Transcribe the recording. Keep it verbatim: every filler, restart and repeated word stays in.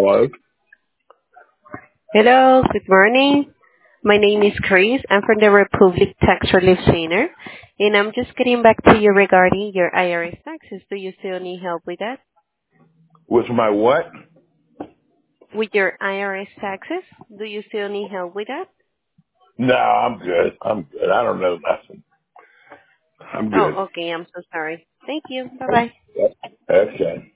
Hello? Hello, good morning. My name is Chris. I'm from the Republic Tax Relief Center, and I'm just getting back to you regarding your I R S taxes. Do you still need help with that? With my what? With your I R S taxes? Do you still need help with that? No, I'm good. I'm good. I don't know nothing. I'm good. Oh, okay. I'm so sorry. Thank you. Bye-bye. Okay.